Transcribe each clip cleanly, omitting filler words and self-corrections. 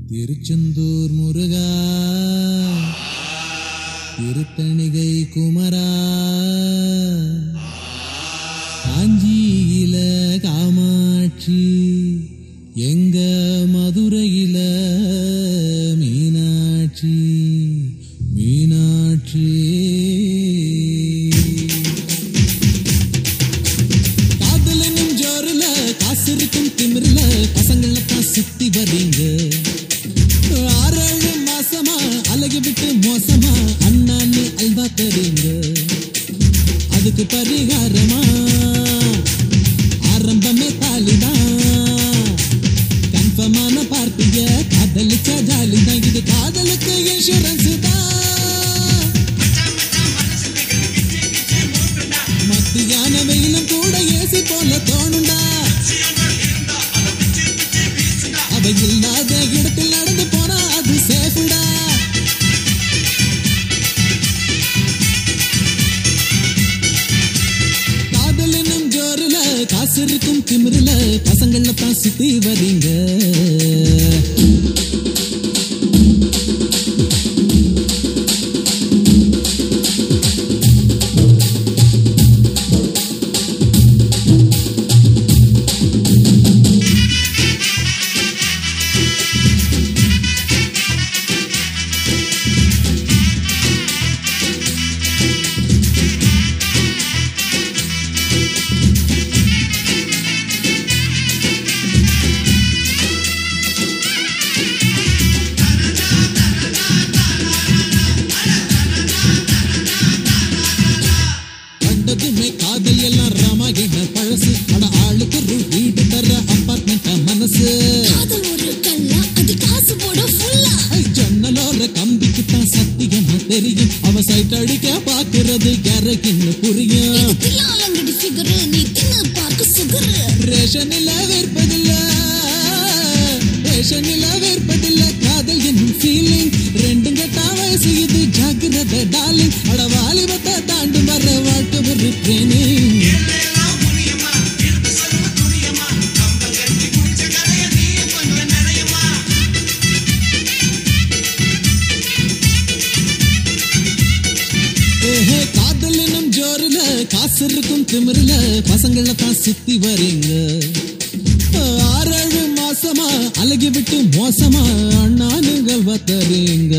திருச்செந்தூர் முருகா, திருத்தணிகை குமரா, காஞ்சியில காமாட்சி, எங்க மதுரையில மீனாட்சி மீனாட்சி. காதலனும் ஜோருல, காசு இருக்கும் திமிருல, பசங்களத்தான் சுத்தி வரீங்க. 6-7 மாசமா அழகி விட்டு மோசமா அண்ணான்னு அல்வா தரீங்க. அதுக்கு பரிகாரமா ஆரம்பமே தாலிதான். கன்ஃபர்மான பார்ட்டிய காதலிச்சா ஜாலிதான். இது காதலுக்கு இன்சூரன்ஸ் தான். மத்தியான வெயிலும் கூட ஏசி போல தோணுண்டா. அவை இல்லாத இடத்தில் நடந்து போனா அது சேஃபுடா. காதலனும் ஜோருல, காசு இருக்கும் திமிருல, பசங்கள தான் சுத்தி வரீங்க. காதல் எல்லாம் ராமாயண பழசு. அட ஆளுக்கு ஒரு வீடு தர அப்பார்ட்மெண்ட் மனசு. காதல் ஒரு கல்லா, அது காசு போட ஃபுல்லா. ஜன்னலோர கம்பிக்கு தான் சத்தியமா தெரியும். அவ சைட் அடிக்க பாக்குறது யாருக்குன்னு புரியும். இதுக்கு ஃபிகர், நீ தின்னு பார்க்க சுகர். ரேஷனில வேர்ப்பதில்ல, ரேஷனில வேர்ப்பதில்ல. காதல் என்னும் ஃபீலிங் ரெண்டும் கெட்டா வயசு. இது ஜாக்கிரதை டார்லிங். அட வாலிபத்தை தாண்டு வர வாழ்க்கை ஒரு ட்ரெயினிங். காதல் என்னும் ஜோருல, காசு இருக்கும் திமிருல, பசங்கள தான் சுத்தி வரீங்க. 6-7 மாசமா அழகி விட்டு மோசமா அண்ணானுங்கள் வத்தறீங்க.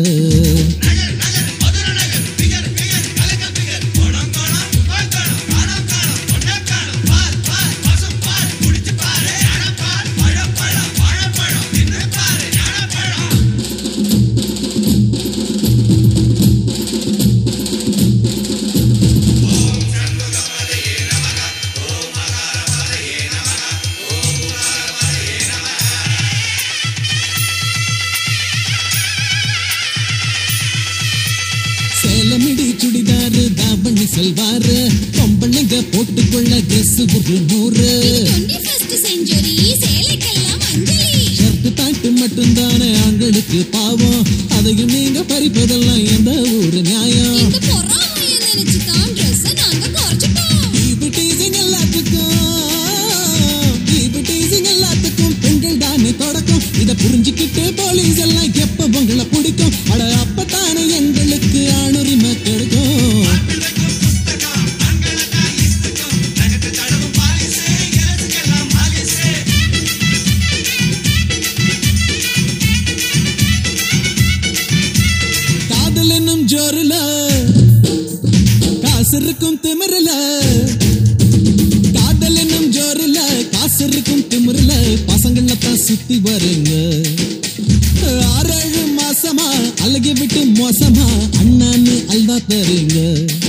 சேலமிடி சுடிதாரு, தாவணி செல்வாரு, பொம்பளைங்க போட்டுக்கொள்ள ட்ரெஸ் ஒரு 100. 21st செஞ்சுரி சேலைக்கெல்லாம் அஞ்சலி. ஷர்ட் பேண்ட் மட்டும்தானே ஆண்களுக்கு பாவம். அதையும் நீங்க பறிப்பதெல்லாம் எந்த ஒரு நியாயம்? இந்த பொறாமையை நினைச்சுதான் ட்ரெஸ் நாங்க குறைச்சிட்டோம். டீசிங் எல்லாத்துக்கும் பெண்கள் தானே தொடக்கம். இதை புரிஞ்சுக்கிட்டு போலீஸ் எல்லாம் எப்ப உங்களை பிடிக்கும். அட அப்பத்தானே எங்களுக்கு ஆணுரிமை கிடைக்கும். காதல் என்னும் ஜோருல, காசு இருக்கும் திமிருல. காதல் என்னும் ஜோருல, காசு இருக்கும் திமிருல, பசங்கள தான் சுத்தி வரீங்க. 6-7 மாசமா அழகி விட்டு மோசமா அண்ணான்னு அல்வா தரீங்க.